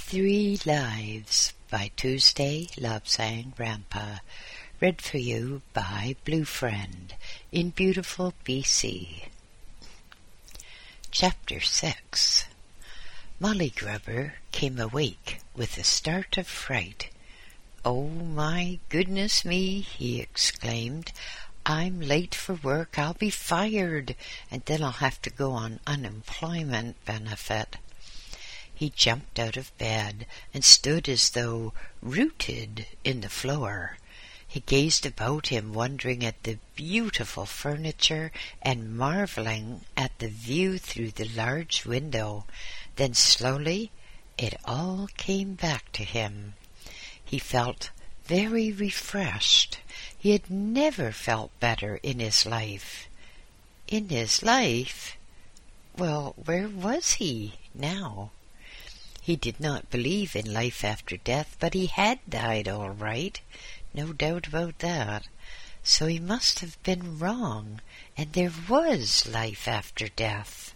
Three Lives by Tuesday Lobsang Rampa. Read for you by Blue Friend in beautiful BC. Chapter 6. Molly Grubber came awake with a start of fright. "Oh, my goodness me," he exclaimed. "I'm late for work. I'll be fired, and then I'll have to go on unemployment benefit." He jumped out of bed and stood as though rooted in the floor. He gazed about him, wondering at the beautiful furniture and marveling at the view through the large window. Then slowly it all came back to him. He felt very refreshed. He had never felt better in his life. In his life? Well, where was he now? He did not believe in life after death, but he had died all right, no doubt about that. So he must have been wrong, and there was life after death.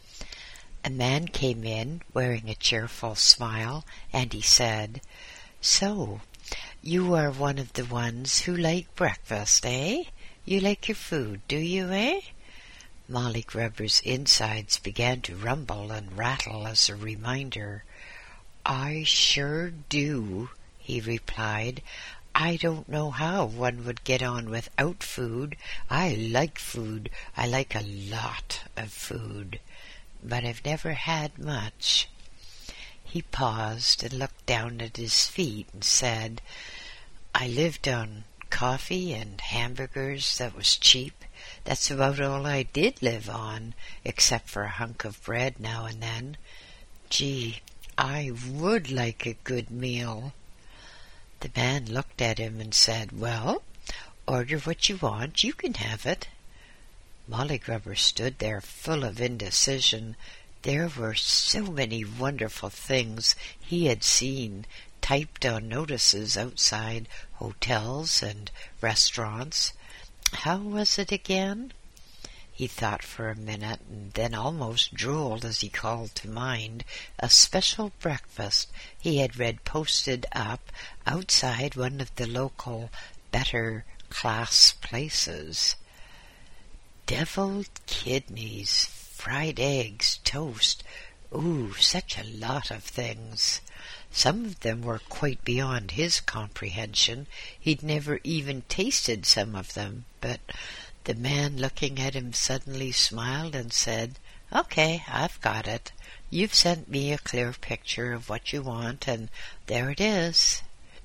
A man came in wearing a cheerful smile, and he said, "So, you are one of the ones who like breakfast, eh? You like your food, do you, eh?" Molly Grubber's insides began to rumble and rattle as a reminder. "I sure do," he replied. "I don't know how one would get on without food. I like food. I like a lot of food. But I've never had much." He paused and looked down at his feet and said, "I lived on coffee and hamburgers that was cheap. That's about all I did live on, except for a hunk of bread now and then. Gee, I would like a good meal." The man looked at him and said, "Well, order what you want. You can have it." Molly Grubber stood there full of indecision. There were so many wonderful things he had seen typed on notices outside hotels and restaurants. How was it again? He thought for a minute and then almost drooled as he called to mind a special breakfast he had read posted up outside one of the local better class places. Deviled kidneys, fried eggs, toast. Ooh, such a lot of things. Some of them were quite beyond his comprehension. He'd never even tasted some of them, but the man looking at him suddenly smiled and said, "Okay, I've got it. You've sent me a clear picture of what you want, and there it is."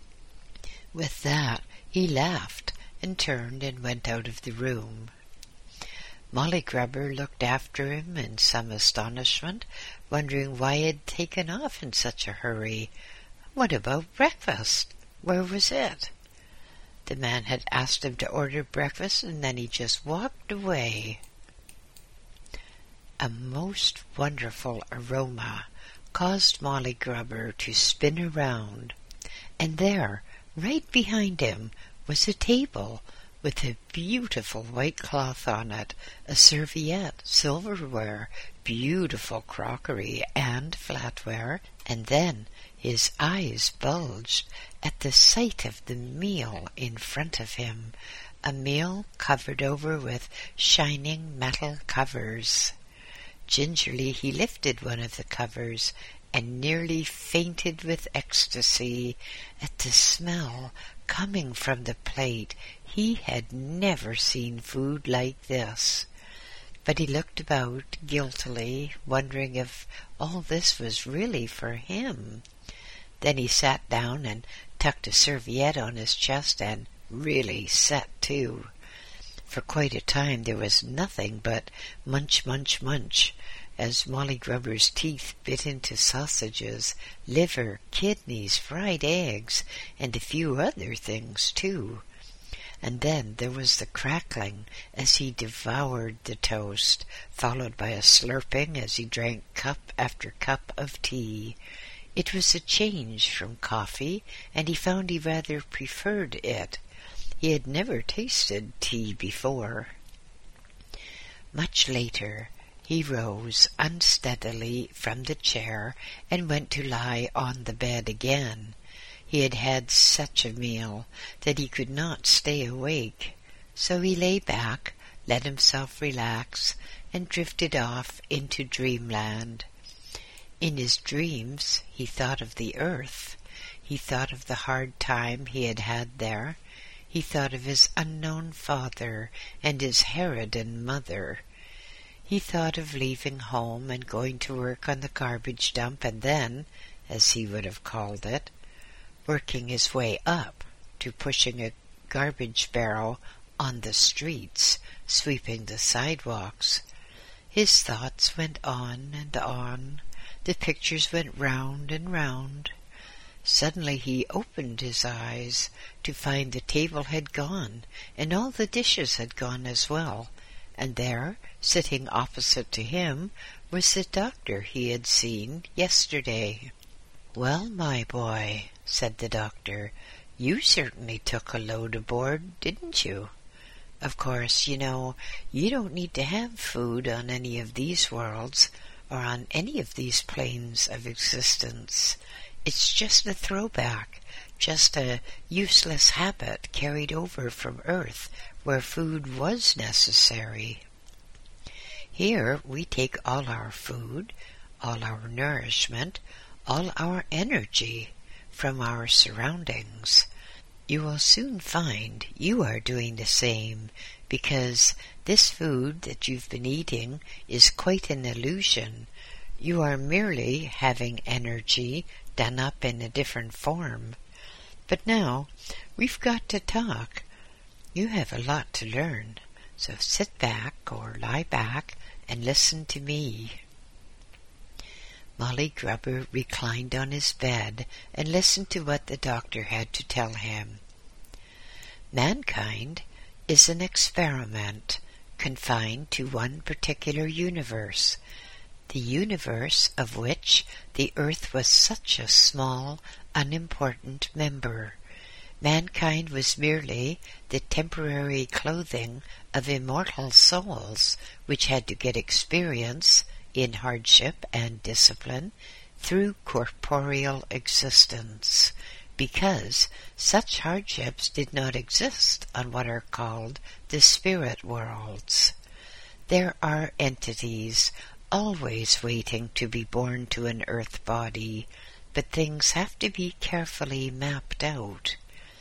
With that, he laughed and turned and went out of the room. Molly Grubber looked after him in some astonishment, wondering why he had taken off in such a hurry. What about breakfast? Where was it? The man had asked him to order breakfast, and then he just walked away. A most wonderful aroma caused Molly Grubber to spin around, and there, right behind him, was a table with a beautiful white cloth on it, a serviette, silverware, beautiful crockery, and flatware, and then his eyes bulged at the sight of the meal in front of him, a meal covered over with shining metal covers. Gingerly he lifted one of the covers and nearly fainted with ecstasy at the smell coming from the plate. He had never seen food like this. But he looked about guiltily, wondering if all this was really for him. Then he sat down and tucked a serviette on his chest and really sat to. For quite a time there was nothing but munch, munch, munch, as Molly Grubber's teeth bit into sausages, liver, kidneys, fried eggs, and a few other things too. And then there was the crackling as he devoured the toast, followed by a slurping as he drank cup after cup of tea. It was a change from coffee, and he found he rather preferred it. He had never tasted tea before. Much later, he He rose unsteadily from the chair and went to lie on the bed again. He had had such a meal that he could not stay awake, so he lay back, let himself relax, and drifted off into dreamland. In his dreams he thought of the earth. He thought of the hard time he had had there. He thought of his unknown father and his harridan mother. He thought of leaving home and going to work on the garbage dump and then, as he would have called it, working his way up to pushing a garbage barrel on the streets, sweeping the sidewalks. His thoughts went on and on. The pictures went round and round. Suddenly he opened his eyes to find the table had gone, and all the dishes had gone as well, and there, sitting opposite to him, was the doctor he had seen yesterday. "Well, my boy," said the doctor, "you certainly took a load aboard, didn't you? Of course, you know, you don't need to have food on any of these worlds, or on any of these planes of existence. It's just a throwback, just a useless habit carried over from Earth, where food was necessary. Here we take all our food, all our nourishment, all our energy from our surroundings. You will soon find you are doing the same, because this food that you've been eating is quite an illusion. You are merely having energy done up in a different form. But now we've got to talk. You have a lot to learn, so sit back or lie back and listen to me." Molly Grubber reclined on his bed and listened to what the doctor had to tell him. Mankind is an experiment confined to one particular universe, the universe of which the earth was such a small, unimportant member. Mankind was merely the temporary clothing of immortal souls which had to get experience in hardship and discipline through corporeal existence, because such hardships did not exist on what are called the spirit worlds. There are entities always waiting to be born to an earth body, but things have to be carefully mapped out.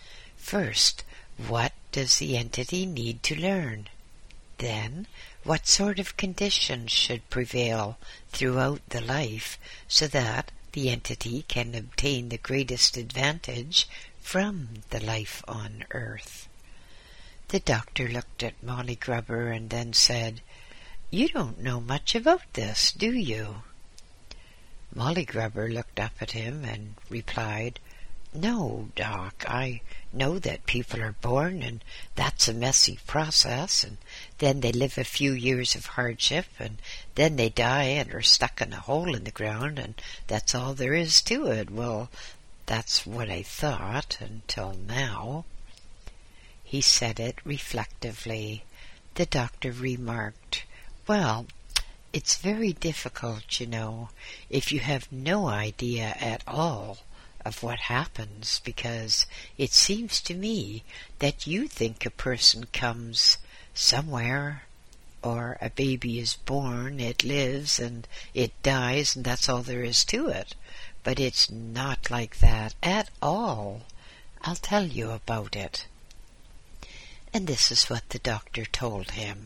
First, what does the entity need to learn? Then, what sort of conditions should prevail throughout the life so that the entity can obtain the greatest advantage from the life on earth? The doctor looked at Molly Grubber and then said, "You don't know much about this, do you?" Molly Grubber looked up at him and replied, "No, Doc, I know that people are born, and that's a messy process, and then they live a few years of hardship, and then they die and are stuck in a hole in the ground, and that's all there is to it." "Well, that's what I thought until now." He said it reflectively. The doctor remarked, "Well, it's very difficult, you know, if you have no idea at all of what happens, because it seems to me that you think a person comes somewhere, or a baby is born, it lives, and it dies, and that's all there is to it. But it's not like that at all. I'll tell you about it." And this is what the doctor told him.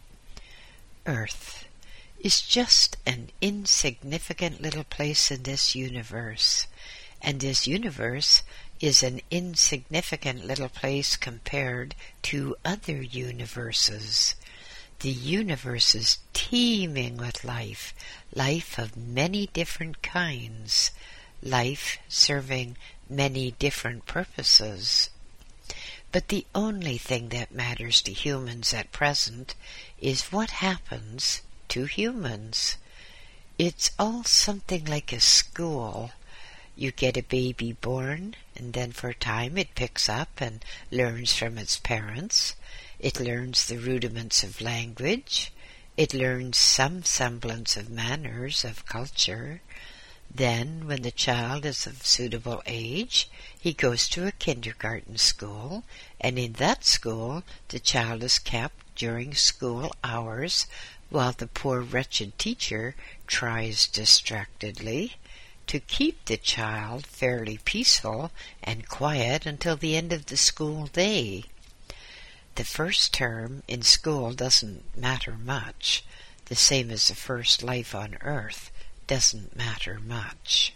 Earth is just an insignificant little place in this universe, and this universe is an insignificant little place compared to other universes. The universe is teeming with life, life of many different kinds, life serving many different purposes. But the only thing that matters to humans at present is what happens to humans. It's all something like a school. You get a baby born, and then for a time it picks up and learns from its parents. It learns the rudiments of language. It learns some semblance of manners, of culture. Then, when the child is of suitable age, he goes to a kindergarten school, and in that school the child is kept during school hours while the poor wretched teacher tries distractedly to keep the child fairly peaceful and quiet until the end of the school day. The first term in school doesn't matter much, the same as the first life on earth doesn't matter much.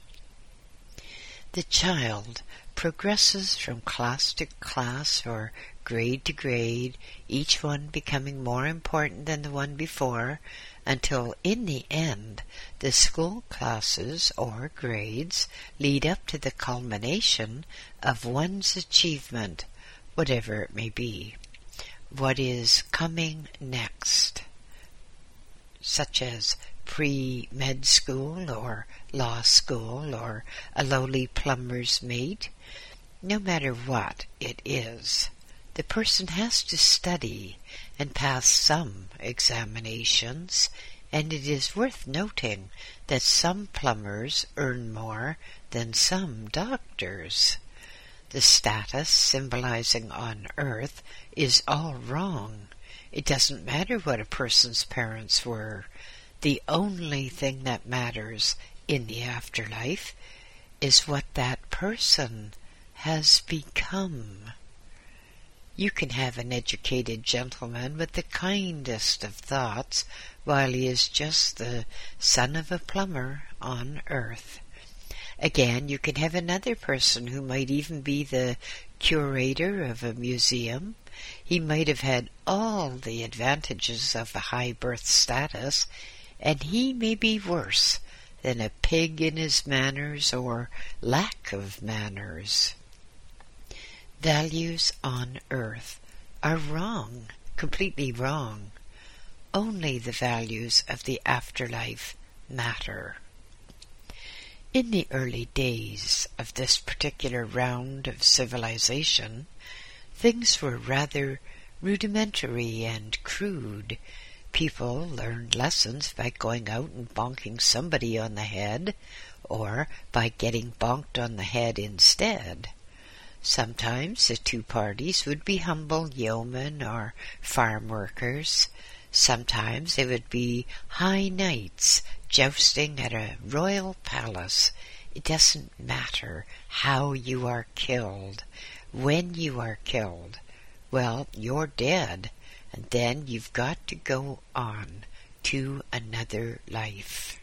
The child progresses from class to class or grade to grade, each one becoming more important than the one before, until in the end the school classes or grades lead up to the culmination of one's achievement, whatever it may be. What is coming next, such as pre-med school or law school or a lowly plumber's mate, no matter what it is, the person has to study and pass some examinations, and it is worth noting that some plumbers earn more than some doctors. The status symbolizing on earth is all wrong. It doesn't matter what a person's parents were. The only thing that matters in the afterlife is what that person has become. You can have an educated gentleman with the kindest of thoughts while he is just the son of a plumber on earth. Again, you can have another person who might even be the curator of a museum. He might have had all the advantages of a high birth status, and he may be worse than a pig in his manners or lack of manners. Values on earth are wrong, completely wrong. Only the values of the afterlife matter. In the early days of this particular round of civilization, things were rather rudimentary and crude. People learned lessons by going out and bonking somebody on the head, or by getting bonked on the head instead. Sometimes the two parties would be humble yeomen or farm workers. Sometimes they would be high knights jousting at a royal palace. It doesn't matter how you are killed. When you are killed, well, you're dead, and then you've got to go on to another life.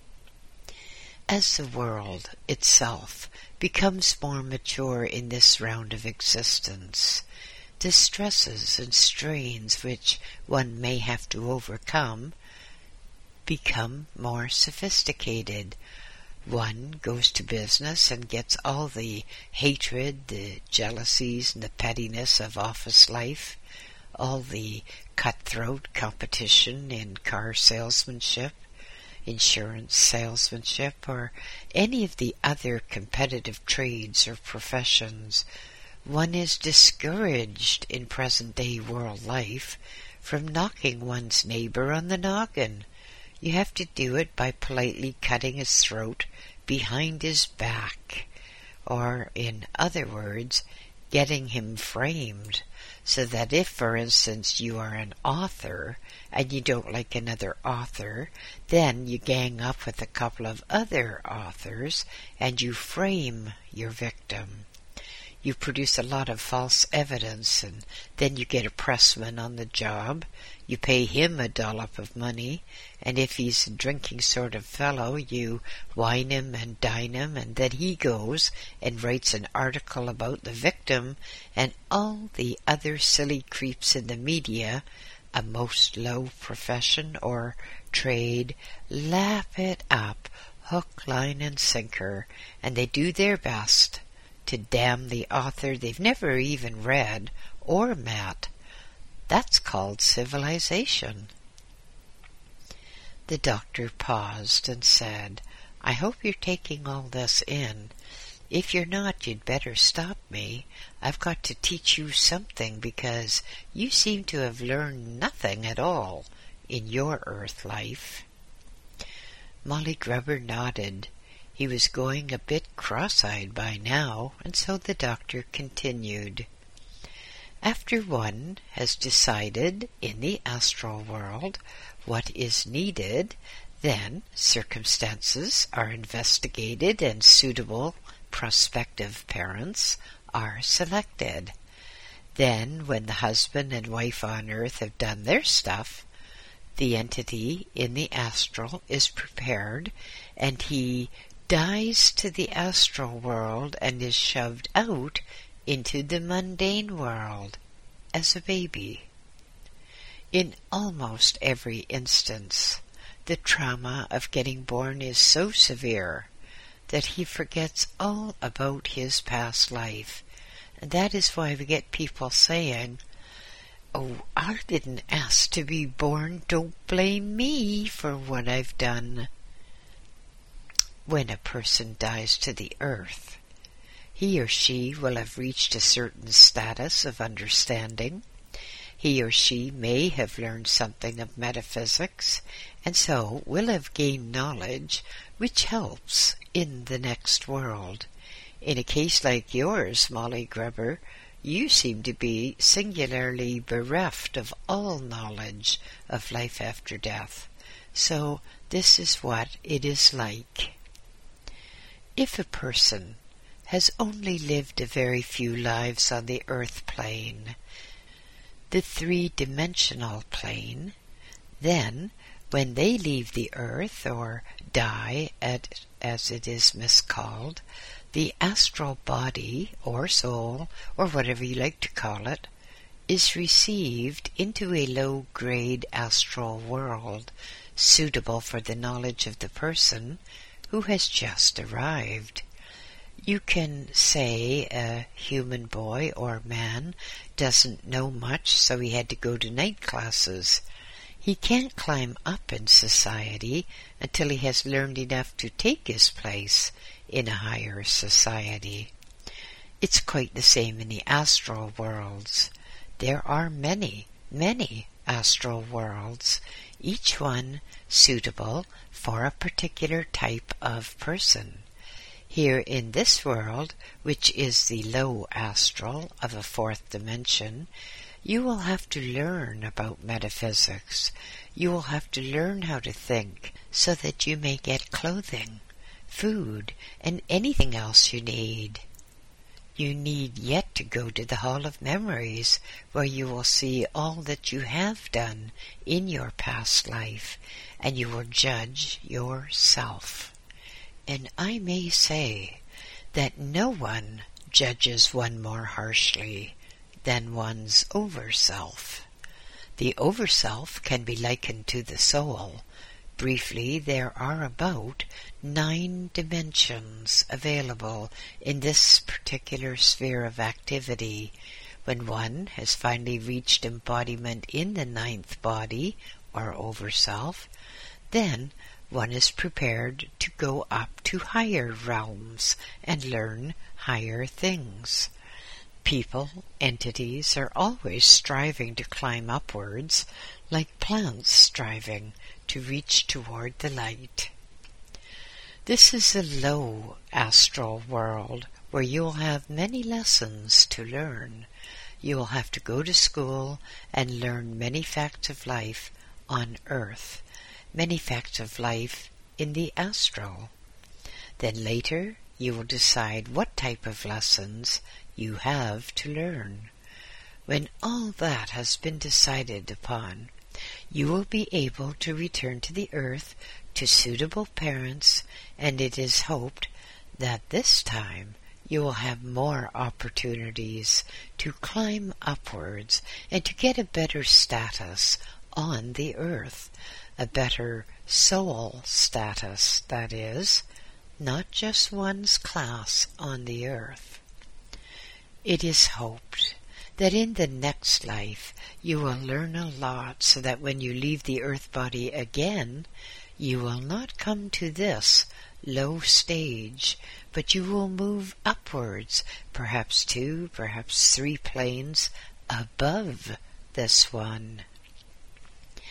As the world itself becomes more mature in this round of existence, the stresses and strains which one may have to overcome become more sophisticated. One goes to business and gets all the hatred, the jealousies, and the pettiness of office life, all the cutthroat competition in car salesmanship, insurance salesmanship, or any of the other competitive trades or professions. One is discouraged in present-day world life from knocking one's neighbor on the noggin. You have to do it by politely cutting his throat behind his back, or, in other words, getting him framed, so that if, for instance, you are an author and you don't like another author, then you gang up with a couple of other authors and you frame your victim. You produce a lot of false evidence, and then you get a pressman on the job. You pay him a dollop of money, and if he's a drinking sort of fellow, you wine him and dine him, and then he goes and writes an article about the victim, and all the other silly creeps in the media, a most low profession or trade, lap it up, hook, line, and sinker, and they do their best to damn the author they've never even read or met. That's called civilization. The doctor paused and said, "I hope you're taking all this in. If you're not, you'd better stop me. I've got to teach you something, because you seem to have learned nothing at all in your earth life?" Molly Grubber nodded. He was going a bit cross-eyed by now, and so the doctor continued. "After one has decided in the astral world what is needed, then circumstances are investigated and suitable prospective parents are selected. Then, when the husband and wife on earth have done their stuff, the entity in the astral is prepared, and he dies to the astral world and is shoved out into the mundane world as a baby. In almost every instance, the trauma of getting born is so severe that he forgets all about his past life. And that is why we get people saying, "Oh, I didn't ask to be born, don't blame me for what I've done." When a person dies to the earth, he or she will have reached a certain status of understanding. He or she may have learned something of metaphysics, and so will have gained knowledge which helps in the next world. In a case like yours, Molly Grubber, you seem to be singularly bereft of all knowledge of life after death. So this is what it is like. If a person has only lived a very few lives on the earth plane, the three-dimensional plane, then when they leave the earth or die, as it is miscalled, the astral body or soul, or whatever you like to call it, is received into a low-grade astral world suitable for the knowledge of the person who has just arrived. You can say a human boy or man doesn't know much, so he had to go to night classes. He can't climb up in society until he has learned enough to take his place in a higher society. It's quite the same in the astral worlds. There are many, many astral worlds, each one suitable for a particular type of person. Here in this world, which is the low astral of a fourth dimension, you will have to learn about metaphysics. You will have to learn how to think so that you may get clothing, food, and anything else you need. You need yet to go to the Hall of Memories, where you will see all that you have done in your past life, and you will judge yourself. And I may say that no one judges one more harshly than one's overself. The overself can be likened to the soul. Briefly, there are about 9 dimensions available in this particular sphere of activity. When one has finally reached embodiment in the 9th body, or overself, then one is prepared to go up to higher realms and learn higher things. People, entities, are always striving to climb upwards, like plants striving to reach toward the light. This is a low astral world where you will have many lessons to learn. You will have to go to school and learn many facts of life on earth, many facts of life in the astral. Then later you will decide what type of lessons you have to learn. When all that has been decided upon, you will be able to return to the earth to suitable parents, and it is hoped that this time you will have more opportunities to climb upwards and to get a better status on the earth, a better soul status, that is, not just one's class on the earth. It is hoped that in the next life you will learn a lot so that when you leave the earth body again, you will not come to this low stage, but you will move upwards, perhaps 2, perhaps 3 planes above this one.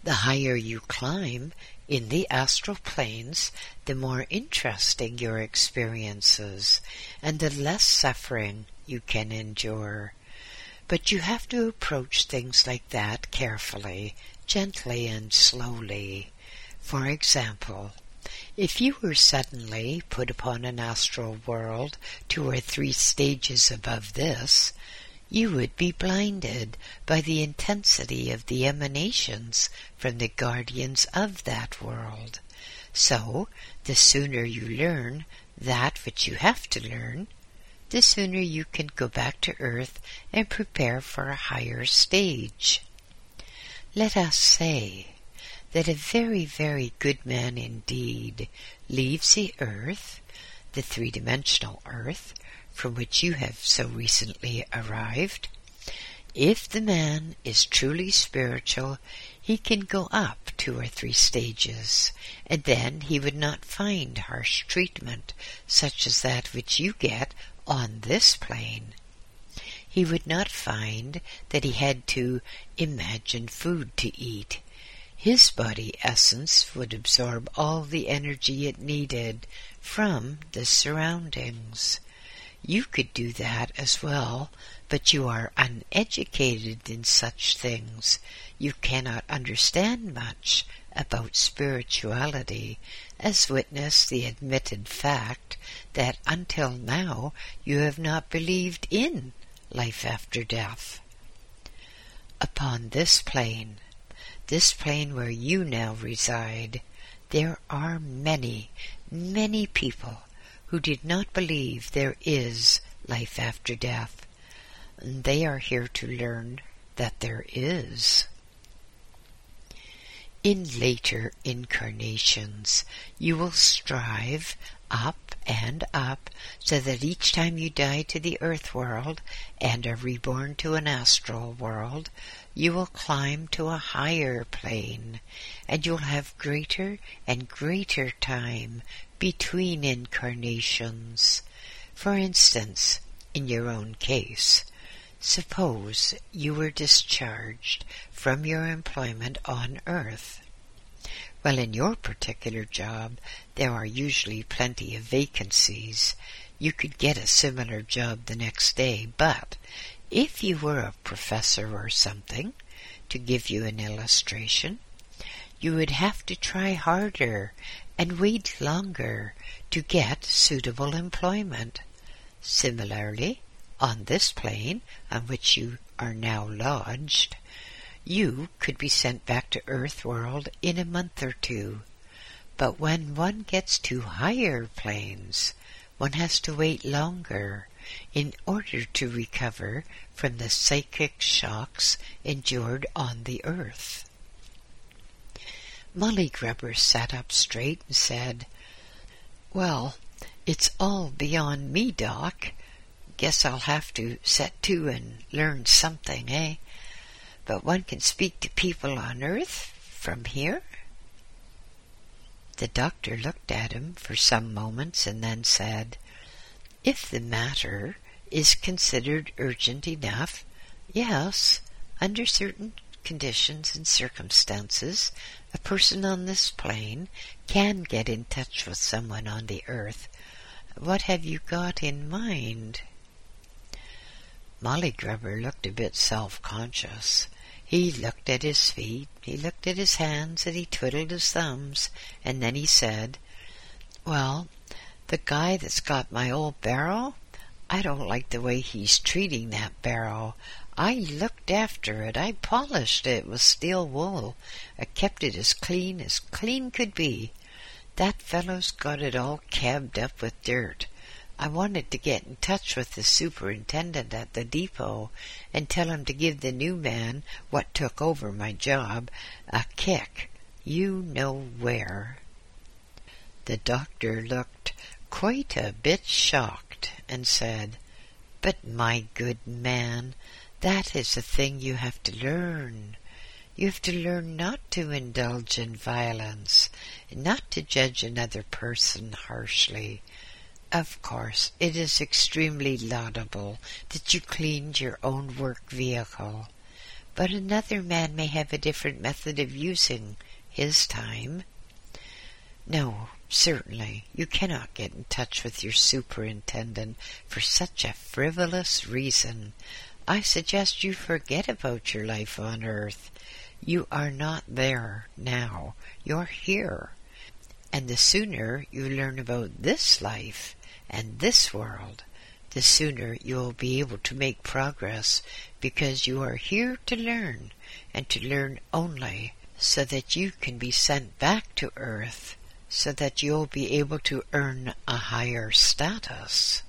The higher you climb in the astral planes, the more interesting your experiences, and the less suffering you can endure. But you have to approach things like that carefully, gently and slowly. For example, if you were suddenly put upon an astral world 2 or 3 stages above this, you would be blinded by the intensity of the emanations from the guardians of that world. So, the sooner you learn that which you have to learn, the sooner you can go back to earth and prepare for a higher stage. Let us say that a very, very good man indeed leaves the earth, the 3-dimensional earth, from which you have so recently arrived. If the man is truly spiritual, he can go up 2 or 3 stages, and then he would not find harsh treatment such as that which you get on this plane. He would not find that he had to imagine food to eat. His body essence would absorb all the energy it needed from the surroundings. You could do that as well, but you are uneducated in such things. You cannot understand much about spirituality, as witness the admitted fact that until now you have not believed in life after death. Upon this plane where you now reside, there are many, many people who did not believe there is life after death. They are here to learn that there is. In later incarnations, you will strive up and up, so that each time you die to the earth world and are reborn to an astral world, you will climb to a higher plane, and you'll have greater and greater time between incarnations. For instance, in your own case, suppose you were discharged from your employment on earth. Well, in your particular job, there are usually plenty of vacancies. You could get a similar job the next day, but if you were a professor or something, to give you an illustration, you would have to try harder and wait longer to get suitable employment. Similarly, on this plane on which you are now lodged, you could be sent back to Earth World in a month or 2. But when one gets to higher planes, one has to wait longer in order to recover from the psychic shocks endured on the earth. Molly Grubber sat up straight and said, "Well, it's all beyond me, Doc. Guess I'll have to set to and learn something, eh? But one can speak to people on Earth from here?" The doctor looked at him for some moments and then said, "If the matter is considered urgent enough, yes, under certain conditions and circumstances, a person on this plane can get in touch with someone on the earth. What have you got in mind?" Molly Grubber looked a bit self-conscious. He looked at his feet, he looked at his hands, and he twiddled his thumbs, and then he said, "Well, the guy that's got my old barrow, I don't like the way he's treating that barrow. I looked after it, I polished it with steel wool, I kept it as clean could be. That fellow's got it all cabbed up with dirt. I wanted to get in touch with the superintendent at the depot and tell him to give the new man what took over my job a kick, you know where." The doctor looked quite a bit shocked and said, "But my good man, that is a thing you have to learn. You have to learn not to indulge in violence, and not to judge another person harshly. Of course, it is extremely laudable that you cleaned your own work vehicle, but another man may have a different method of using his time. No, certainly, you cannot get in touch with your superintendent for such a frivolous reason. I suggest you forget about your life on Earth. You are not there now. You're here. And the sooner you learn about this life and this world, the sooner you will be able to make progress, because you are here to learn, and to learn only, so that you can be sent back to Earth, so that you'll be able to earn a higher status.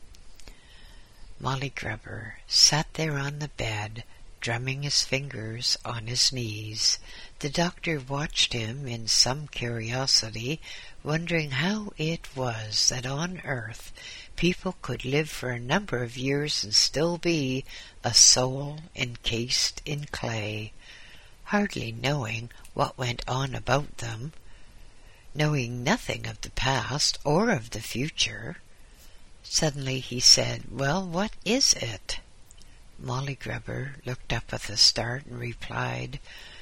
Molly Grubber sat there on the bed, drumming his fingers on his knees. The doctor watched him in some curiosity, wondering how it was that on Earth people could live for a number of years and still be a soul encased in clay, hardly knowing what went on about them, knowing nothing of the past or of the future. Suddenly he said, "Well, what is it?" Molly Grubber looked up with a start and replied,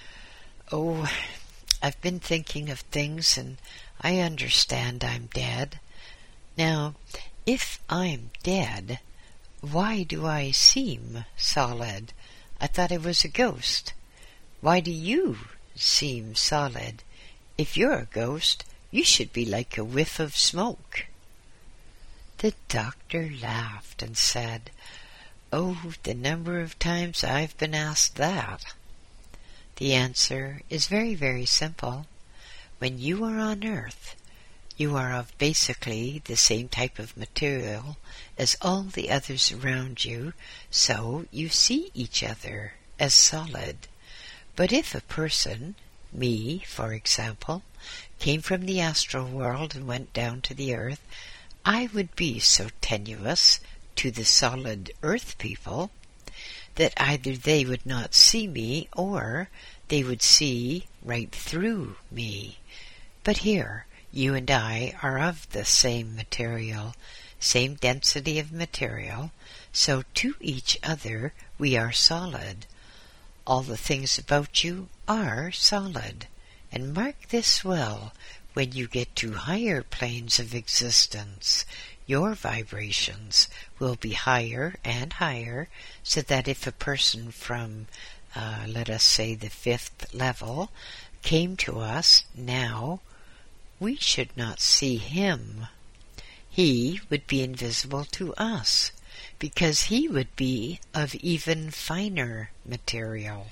"Oh, I've been thinking of things, and I understand I'm dead. Now, if I'm dead, why do I seem solid? I thought I was a ghost. Why do you seem solid? If you're a ghost, you should be like a whiff of smoke." The doctor laughed and said, "Oh, the number of times I've been asked that." The answer is very, very simple. When you are on Earth, you are of basically the same type of material as all the others around you, so you see each other as solid. But if a person, me, for example, came from the astral world and went down to the Earth, I would be so tenuous to the solid Earth people that either they would not see me or they would see right through me. But here, you and I are of the same material, same density of material, so to each other we are solid. All the things about you are solid. And mark this well, when you get to higher planes of existence, your vibrations will be higher and higher, so that if a person from, let us say, the 5th level came to us now, we should not see him. He would be invisible to us, because he would be of even finer material.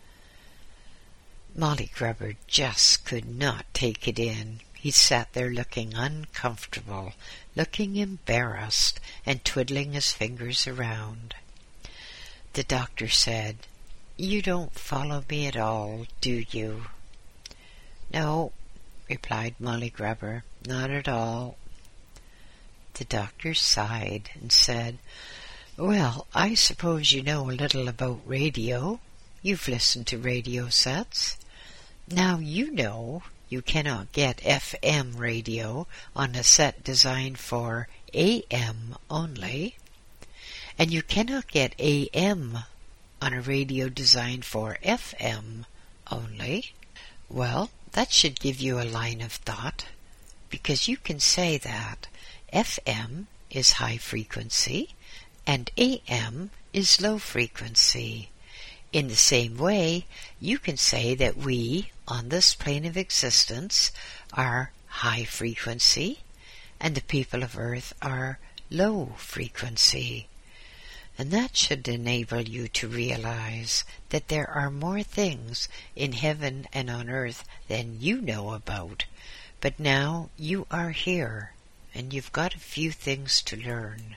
Molly Grubber just could not take it in. He sat there looking uncomfortable, looking embarrassed, and twiddling his fingers around. The doctor said, "You don't follow me at all, do you?" "No," replied Molly Grubber, "not at all." The doctor sighed and said, "Well, I suppose you know a little about radio. You've listened to radio sets. Now you know you cannot get FM radio on a set designed for AM only, and you cannot get AM on a radio designed for FM only. Well, that should give you a line of thought, because you can say that FM is high frequency and AM is low frequency. In the same way, you can say that we, on this plane of existence, are high frequency, and the people of Earth are low frequency. And that should enable you to realize that there are more things in heaven and on Earth than you know about. But now you are here, and you've got a few things to learn.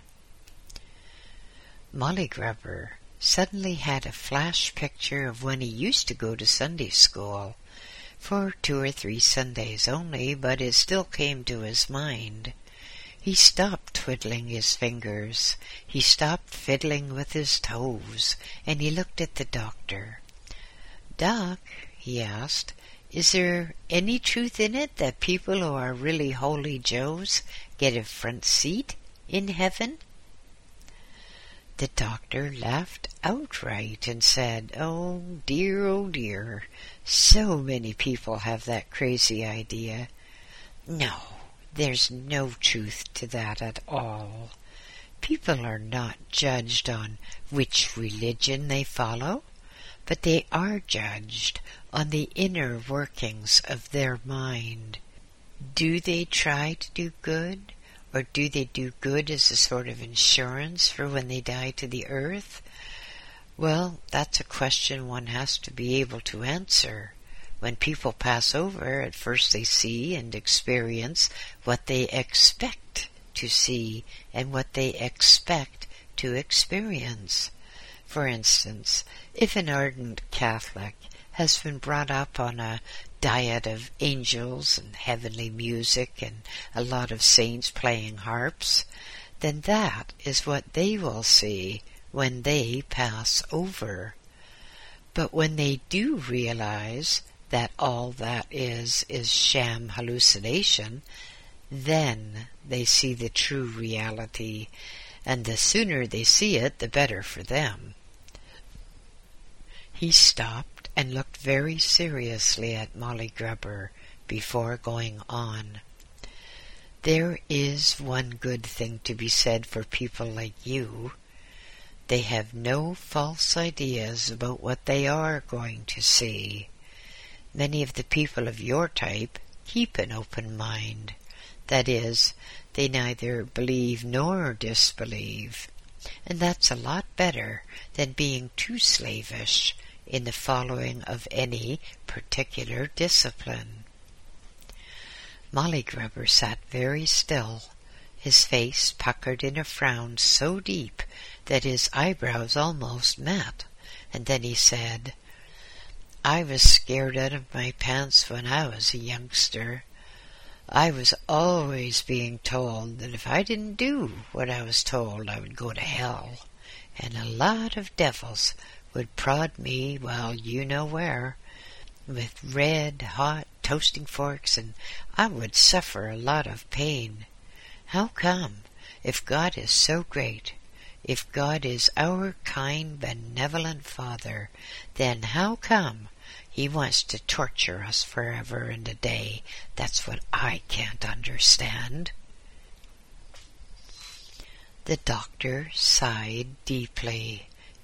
Molly Grubber suddenly had a flash picture of when he used to go to Sunday school, for 2 or 3 Sundays only, but it still came to his mind. He stopped twiddling his fingers, he stopped fiddling with his toes, and he looked at the doctor. "Doc," he asked, "is there any truth in it that people who are really holy Joes get a front seat in heaven?" The doctor laughed outright and said, oh dear, so many people have that crazy idea. No, there's no truth to that at all. People are not judged on which religion they follow, but they are judged on the inner workings of their mind. Do they try to do good? Or do they do good as a sort of insurance for when they die to the earth? Well, that's a question one has to be able to answer. When people pass over, at first they see and experience what they expect to see and what they expect to experience. For instance, if an ardent Catholic has been brought up on a diet of angels and heavenly music and a lot of saints playing harps, then that is what they will see when they pass over. But when they do realize that all that is sham hallucination, then they see the true reality, and the sooner they see it, the better for them. He stopped and looked very seriously at Molly Grubber before going on. There is one good thing to be said for people like you. They have no false ideas about what they are going to see. Many of the people of your type keep an open mind. That is, they neither believe nor disbelieve. And that's a lot better than being too slavish in the following of any particular discipline. Molly Grubber sat very still, his face puckered in a frown so deep that his eyebrows almost met, and then he said, I was scared out of my pants when I was a youngster. I was always being told that if I didn't do what I was told, I would go to hell, and a lot of devils would prod me, well, you know where, with red, hot toasting forks, and I would suffer a lot of pain. How come, if God is so great, if God is our kind, benevolent Father, then how come He wants to torture us forever and a day? That's what I can't understand. The doctor sighed deeply,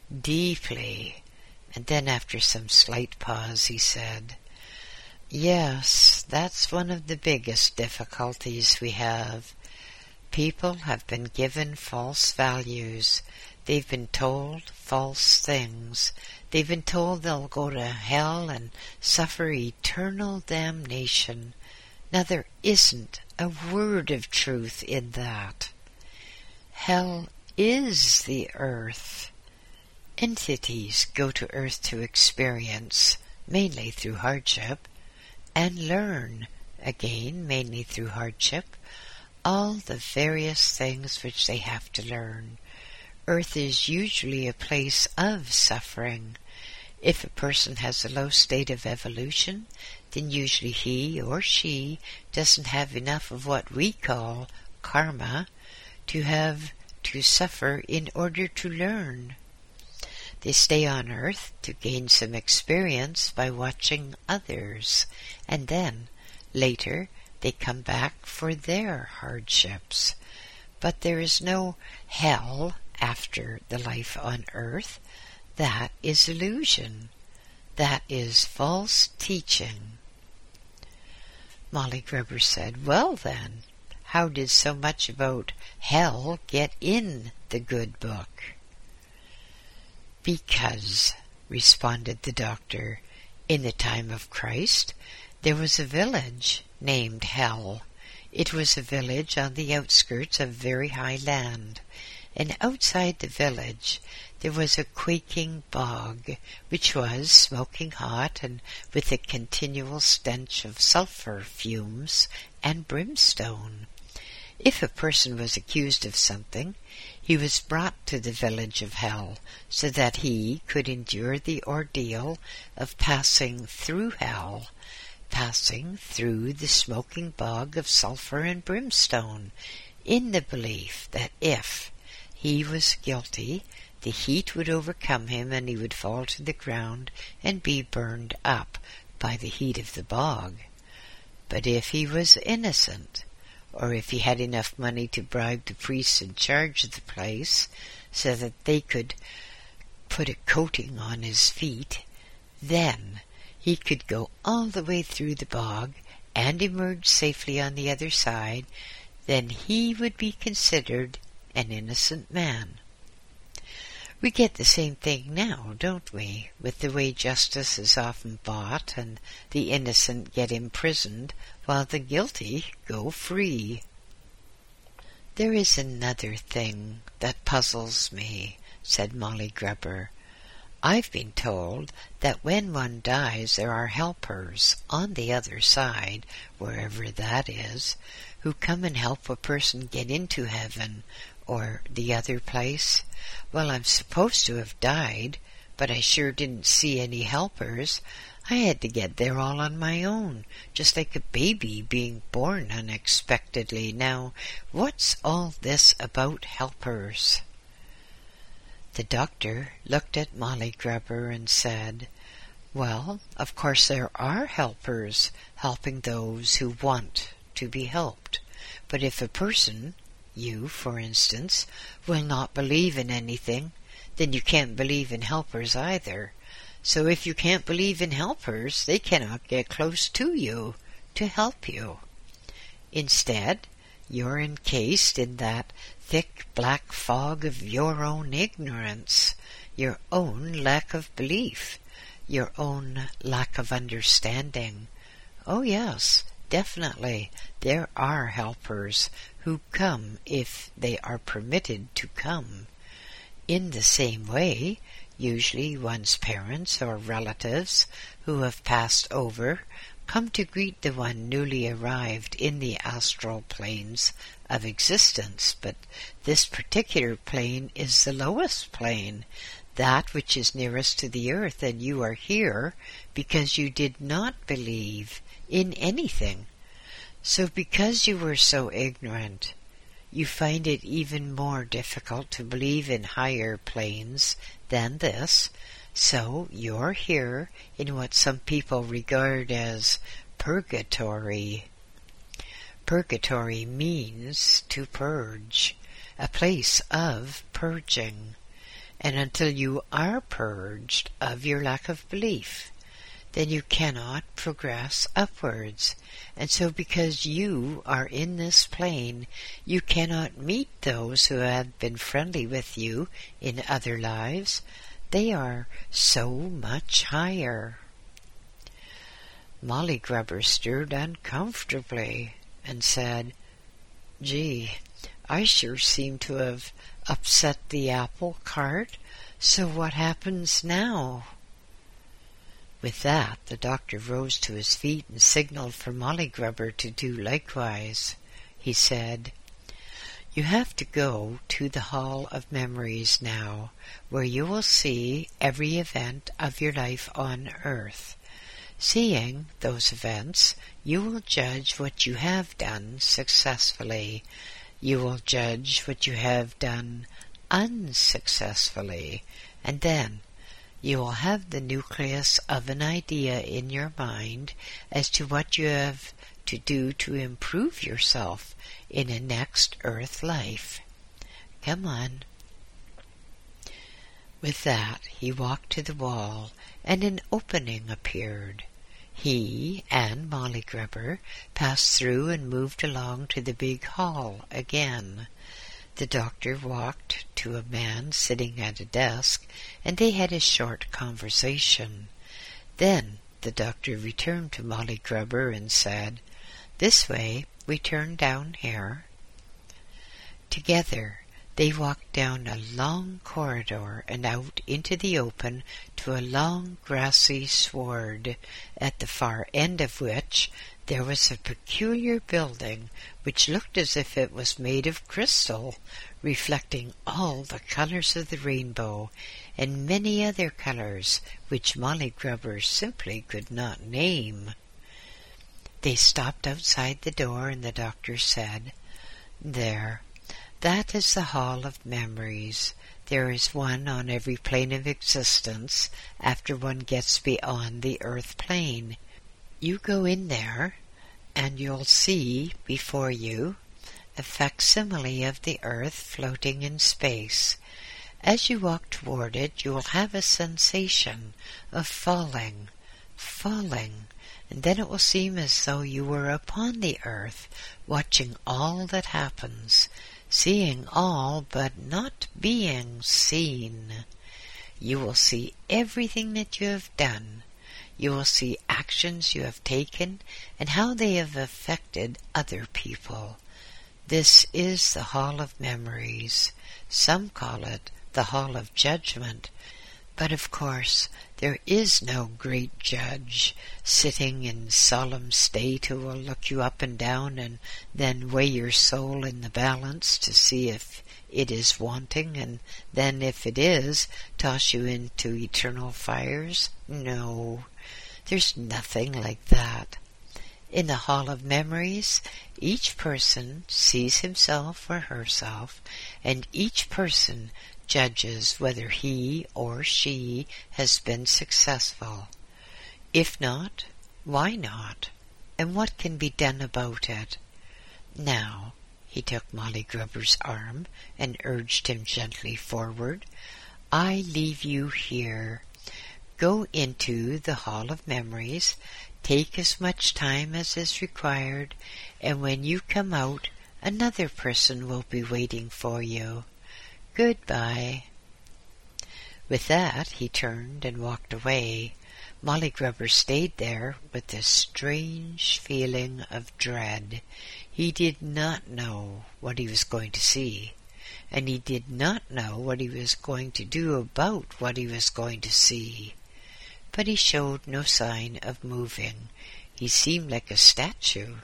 and then after some slight pause he said, Yes, that's one of the biggest difficulties we have. People have been given false values. They've been told false things. They've been told they'll go to hell and suffer eternal damnation. Now there isn't a word of truth in that. Hell is the earth. Entities go to earth to experience, mainly through hardship, and learn, again, mainly through hardship, all the various things which they have to learn. Earth is usually a place of suffering. If a person has a low state of evolution, then usually he or she doesn't have enough of what we call karma to have to suffer in order to learn. They stay on earth to gain some experience by watching others, and then, later, they come back for their hardships. But there is no hell after the life on earth. That is illusion. That is false teaching. Molly Grubber said, Well then, how did so much about hell get in the good book? Because, responded the doctor, in the time of Christ, there was a village named Hell. It was a village on the outskirts of very high land, and outside the village there was a quaking bog, which was smoking hot and with a continual stench of sulphur fumes and brimstone. If a person was accused of something, he was brought to the village of Hell, so that he could endure the ordeal of passing through hell, passing through the smoking bog of sulphur and brimstone, in the belief that if he was guilty, the heat would overcome him and he would fall to the ground and be burned up by the heat of the bog. But if he was innocent, or if he had enough money to bribe the priests in charge of the place so that they could put a coating on his feet, then he could go all the way through the bog and emerge safely on the other side, then he would be considered an innocent man. We get the same thing now, don't we, with the way justice is often bought and the innocent get imprisoned while the guilty go free. There is another thing that puzzles me, said Molly Grubber. I've been told that when one dies there are helpers on the other side, wherever that is, who come and help a person get into heaven or the other place. Well, I'm supposed to have died, but I sure didn't see any helpers. I had to get there all on my own, just like a baby being born unexpectedly. Now, what's all this about helpers? The doctor looked at Molly Grubber and said, well, of course there are helpers helping those who want to be helped. But if a person, you for instance, will not believe in anything, then you can't believe in helpers either. So if you can't believe in helpers, they cannot get close to you to help you. Instead, you're encased in that thick black fog of your own ignorance, your own lack of belief, your own lack of understanding. Oh yes, definitely, there are helpers who come if they are permitted to come. In the same way, usually one's parents or relatives who have passed over come to greet the one newly arrived in the astral planes of existence, but this particular plane is the lowest plane, that which is nearest to the earth, and you are here because you did not believe in anything. So because you were so ignorant, you find it even more difficult to believe in higher planes than this. So you're here in what some people regard as purgatory. Purgatory means to purge, a place of purging. And until you are purged of your lack of belief, then you cannot progress upwards. And so because you are in this plane, you cannot meet those who have been friendly with you in other lives. They are so much higher. Molly Grubber stirred uncomfortably and said, Gee, I sure seem to have upset the apple cart. So what happens now? With that, the doctor rose to his feet and signaled for Molly Grubber to do likewise. He said, You have to go to the Hall of Memories now, where you will see every event of your life on earth. Seeing those events, you will judge what you have done successfully. You will judge what you have done unsuccessfully, and then you will have the nucleus of an idea in your mind as to what you have to do to improve yourself in a next earth life. Come on. With that, he walked to the wall, and an opening appeared. He and Molly Grubber passed through and moved along to the big hall again. The doctor walked to a man sitting at a desk, and they had a short conversation. Then the doctor returned to Molly Grubber and said, This way, we turn down here. Together they walked down a long corridor and out into the open to a long grassy sward, at the far end of which there was a peculiar building which looked as if it was made of crystal, reflecting all the colors of the rainbow and many other colors which Molly Grubber simply could not name. They stopped outside the door, and the doctor said, There, That is the hall of memories. There is one on every plane of existence after one gets beyond the earth plane. You go in there, and you'll see before you a facsimile of the earth floating in space. As you walk toward it, you will have a sensation of falling, and then it will seem as though you were upon the earth, watching all that happens, seeing all but not being seen. You will see everything that you have done. You will see actions you have taken and how they have affected other people. This is the Hall of Memories. Some call it the Hall of Judgment. But of course, there is no great judge sitting in solemn state who will look you up and down and then weigh your soul in the balance to see if it is wanting, and then if it is, toss you into eternal fires. No, there's nothing like that. In the Hall of Memories, each person sees himself or herself, and each person judges whether he or she has been successful. If not, why not? And what can be done about it? Now, he took Molly Grubber's arm and urged him gently forward. I leave you here. Go into the Hall of Memories, take as much time as is required, and when you come out, another person will be waiting for you. Goodbye. With that, he turned and walked away. Molly Grubber stayed there with a strange feeling of dread. He did not know what he was going to see, and he did not know what he was going to do about what he was going to see. But he showed no sign of moving. He seemed like a statue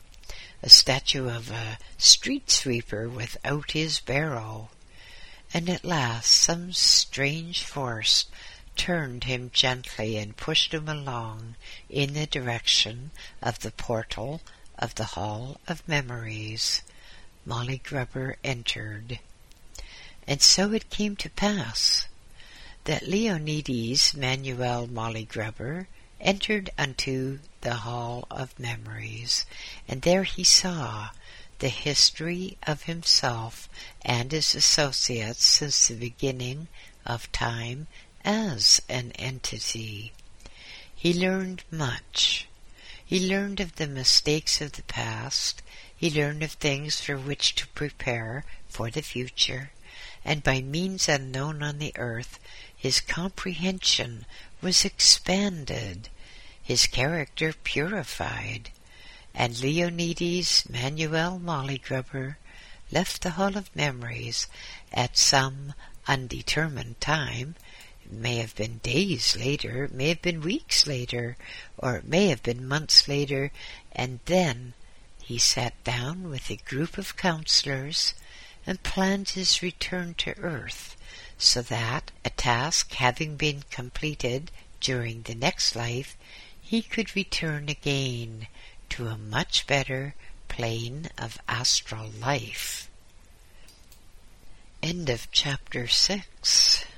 of a street sweeper without his barrow. And at last some strange force turned him gently and pushed him along in the direction of the portal of the Hall of Memories. Molly Grubber entered. And so it came to pass that Leonides Manuel Molly Grubber entered unto the Hall of Memories, and there he saw the history of himself and his associates since the beginning of time as an entity. He learned much. He learned of the mistakes of the past. He learned of things for which to prepare for the future. And by means unknown on the earth, his comprehension was expanded, his character purified. And Leonides Manuel Molly Grubber left the Hall of Memories at some undetermined time. It may have been days later, it may have been weeks later, or it may have been months later, and then he sat down with a group of counselors and planned his return to earth, so that, a task having been completed during the next life, he could return again to a much better plane of astral life. End of chapter 6.